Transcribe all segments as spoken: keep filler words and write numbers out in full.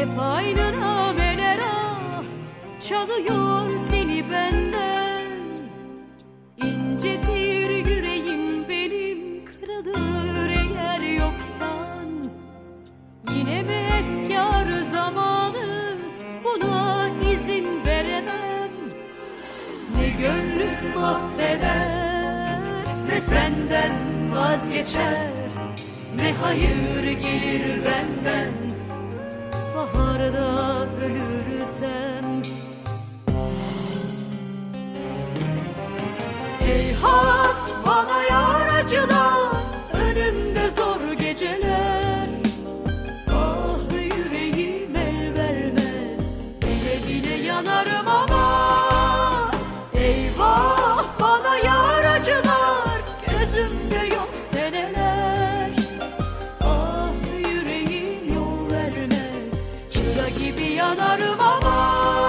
Hep aynı nameler ah, çalıyor seni benden. İncetir yüreğim benim, kırılır eğer yoksan. Yine mi efkar zamanı, buna izin veremem. Ne gönlüm affeder, ne senden vazgeçer, ne hayır gelir benden. Baharda ölürsem, heyhat bana yar acılar, önümde zor geceler. Ah yüreğim el vermez, bile bile yanarım ama. Eyvah bana yar acılar, gözümde yok seneler. Ah yüreğim yol vermez, çıra gibi yanarım ama.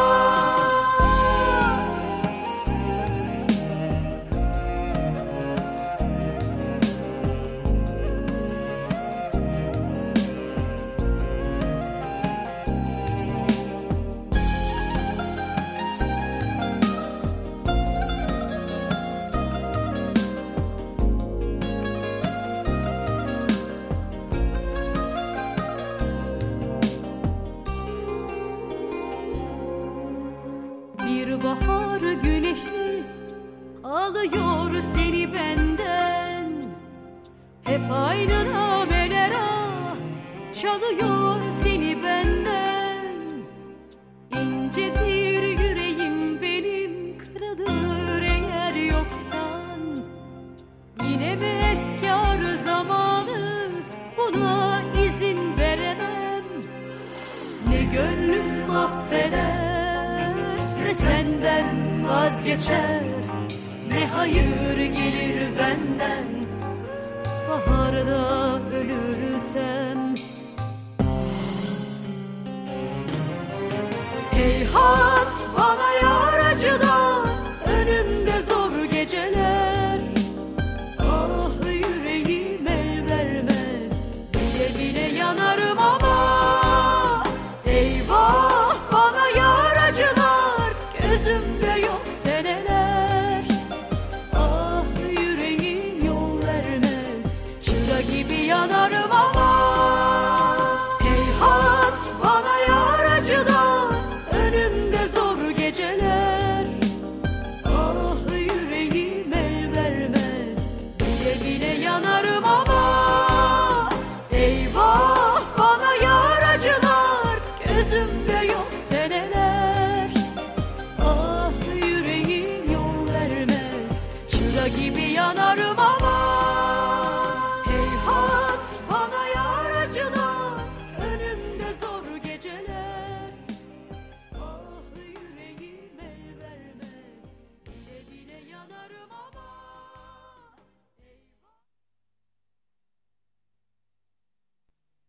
Bir bahar güneşi alıyor seni benden. Hep aynı nameler ah, çalıyor seni benden. İncedir yüreğim benim, kırılır eğer yoksan. Yine mi efkar zamanı, buna izin veremem. Ne gönlüm affeder, ne senden vazgeçer, ne hayır gelir benden. Baharda ölürsem, heyhat bana yar acılar, önümde zor geceler. Ah yüreğim el vermez, bile bile yanarım ama. Eyvah bana yar acılar, gözümde